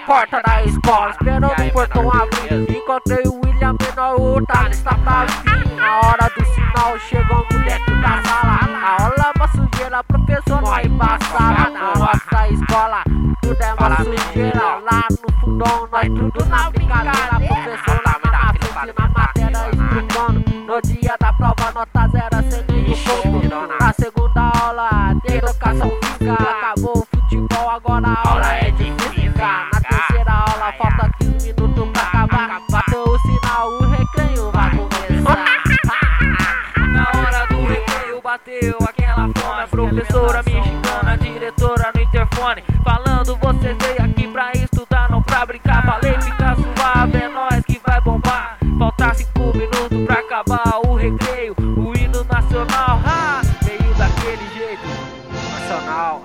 porta da escola, esperando o portão abrir. Encontrei o William menor, o Thales tá pra fim. Na hora do sinal, chegamos dentro da sala. A aula é uma sujeira, professor não embaçada. Na nossa escola, tudo é uma sujeira. Lá no fundão, nós tudo na brincadeira. Professor lá na frente, na matéria explicando. No dia da prova, nota zero, sem nenhum ponto. Na segunda aula de educação física, acabou o futebol, agora a aula é de física. Na terceira aula, falta 15 minutos pra acabar. Bateu o sinal, o recreio vai começar. Na hora do recreio bateu aquela fome. A professora mexicana, a diretora no interfone, falando: vocês veio aqui pra estudar, não pra brincar. Falei: fica suave, é nóis que vai bombar. Falta 5 minutos pra acabar o recreio. O hino nacional, ha, veio daquele jeito. Nacional,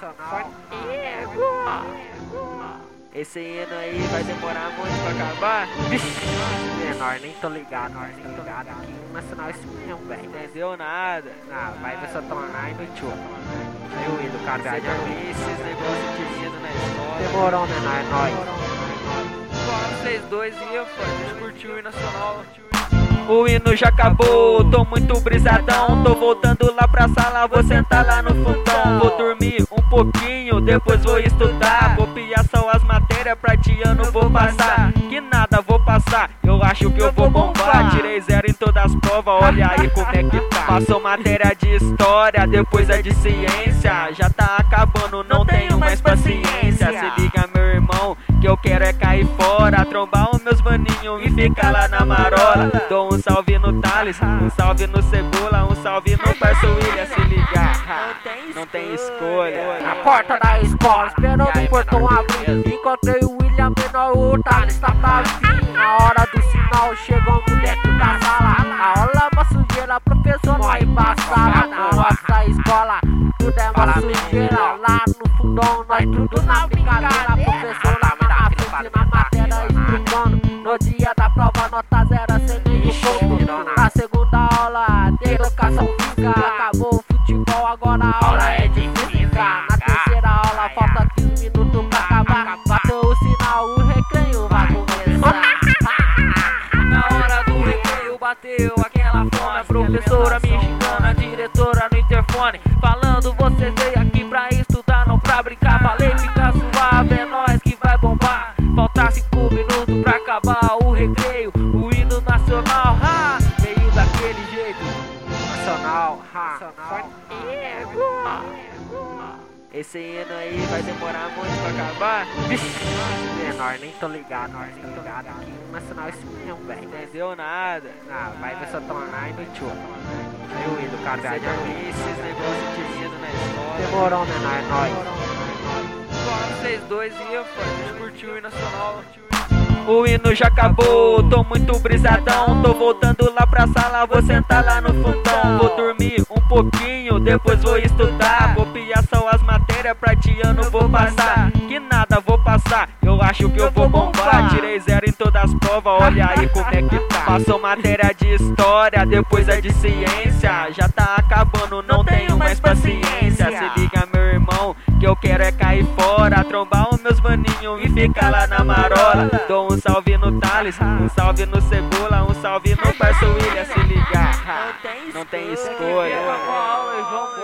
Esse hino aí vai demorar muito pra acabar. menor, nem tô ligado aqui. Nacional isso mesmo, velho. Entendeu nada. Não, vai ver só tomar e noitou. Eu e do cara, Você já viu esses negócios de hino na escola? demorou, menor, é nóis. Agora vocês dois iam, pô, a gente curtiu o hino nacional. O hino já acabou, tô muito brisadão. Tô voltando lá pra sala, vou sentar lá no fundão. Vou dormir um pouquinho, depois vou estudar. Copiar só as matérias, pra ti eu não vou passar. Que nada, vou passar, eu acho que eu vou bombar. Tirei 0 em todas as provas, olha aí como é que tá. Passou matéria de história, depois é de ciência. Já tá acabando, não tenho mais paciência. Se liga, meu irmão, que eu quero é cair fora, trombar os meus maninhos e ficar lá na marola. Dou um salve no Thales, um salve no Cebola, um salve no parceiro William. Se ligar, não tem escolha. Na porta da escola, esperando o portão abrir. Encontrei o William menor, o Thales tá pra fim. Na hora do sinal, chegamos dentro da sala. A aula é uma sujeira, professor não embaçada. Na nossa escola, tudo é uma sujeira. Lá no fundão, nós tudo na brincadeira. Professor lá na frente, na matéria explicando. No dia da prova, nota zero, sem nenhum ponto. Na segunda aula de educação física, acabou o futebol, agora a aula é de física. Na terceira aula, falta 15 minutos pra acabar. Bateu o sinal, o recreio vai começar. Na hora do recreio bateu aquela fome. A professora mexicana, a diretora no interfone, falando: vocês veio aqui pra estudar, não pra brincar. Falei: fica suave, é nóis que vai bombar. Falta 5 minutos pra acabar o recreio. O hino nacional, ha, veio daquele jeito. Nacional, Esse hino aí vai demorar muito pra acabar. menor, nem tô ligado aqui. Nacional isso mesmo, velho. Entendeu nada. Não, vai ver só tomar e noitou. Eu e do cara, Você já viu esses negócios de hino na escola? demorou, menor, é nóis. Agora vocês dois iam, pô, a gente curtiu o hino nacional. O hino já acabou, tô muito brisadão. Tô voltando lá pra sala, vou sentar lá no fundão. Vou dormir um pouquinho, depois vou estudar. Copiar só as matérias, pra ti eu não vou passar. Que nada, vou passar, eu acho que eu vou bombar. Tirei 0 em todas as provas, olha aí como é que tá. Passou matéria de história, depois é de ciência. Já tá acabando, não tenho mais paciência. Se liga, meu irmão, que eu quero é cair fora, trombar os meus maninhos e ficar lá na marola. Dou um salve no Thales, um salve no Cebola, um salve no parceiro William. Se ligar, não tem escolha.